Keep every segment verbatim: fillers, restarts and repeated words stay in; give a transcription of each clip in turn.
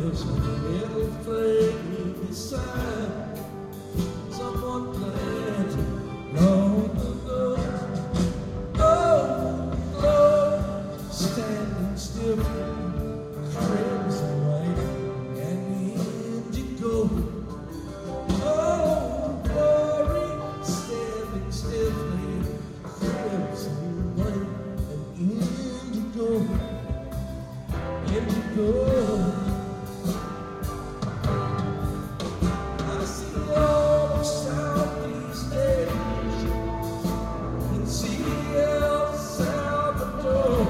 there's a little flame beside someone planted long ago. Oh, Lord, standing still, crimson white and indigo. Oh, glory, standing still, crimson white and indigo. Indigo. I see all the Southeast Asia and see El Salvador.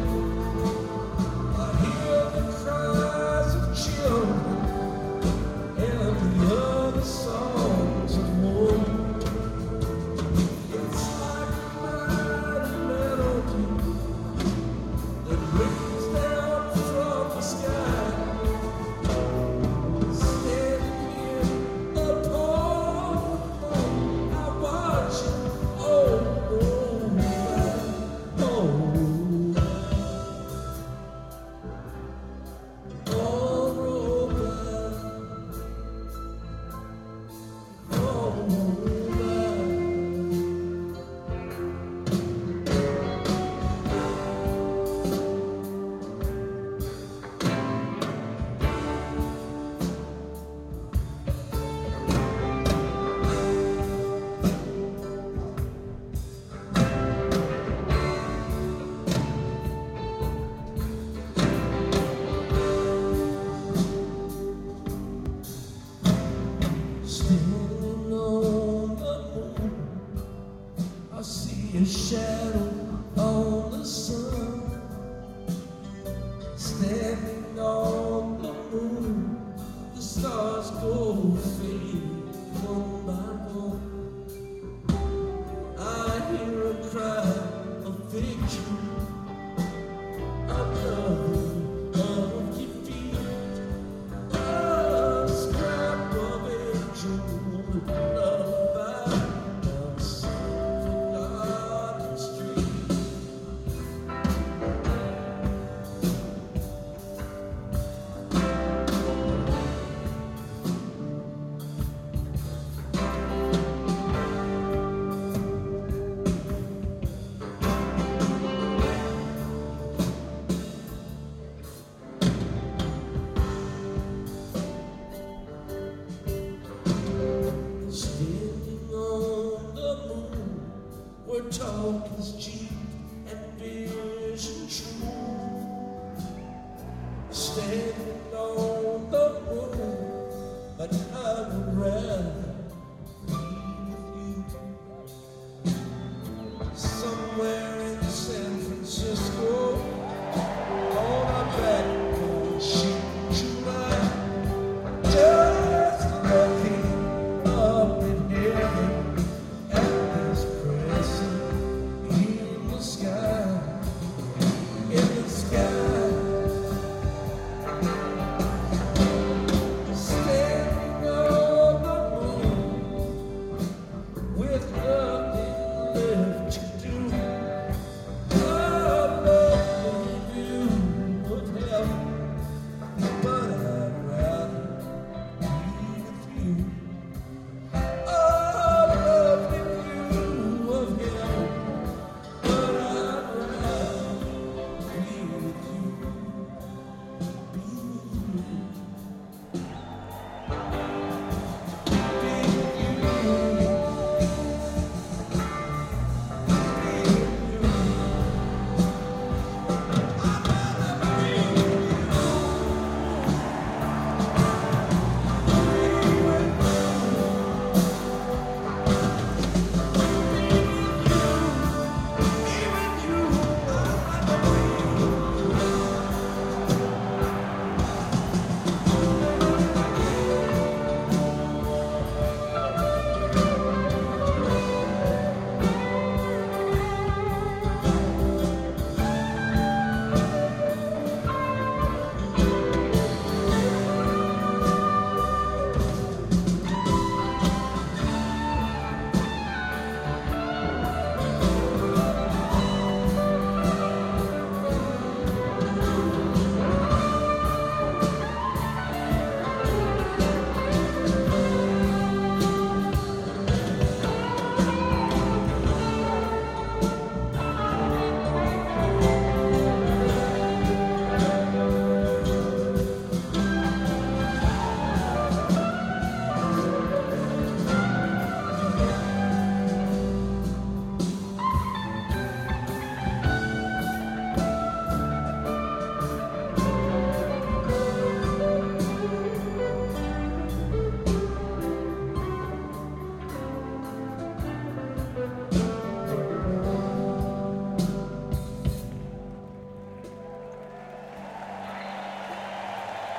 I hear the cries of children and the other songs of war. It's like a mighty melody that rings down from the sky. Standing here upon the moon, I watch it. Oh, oh, my, oh, oh, roll by, oh, roll by. Standing on the moon, I see a shadow on the sun. Standing on the moon, the stars go fading one by one. I hear a cry of victory, another of defeat. A scrap of angel lullaby down some forgotten street. Standing on the moon, where talk is cheap and vision true. Standing on the moon, but I would rather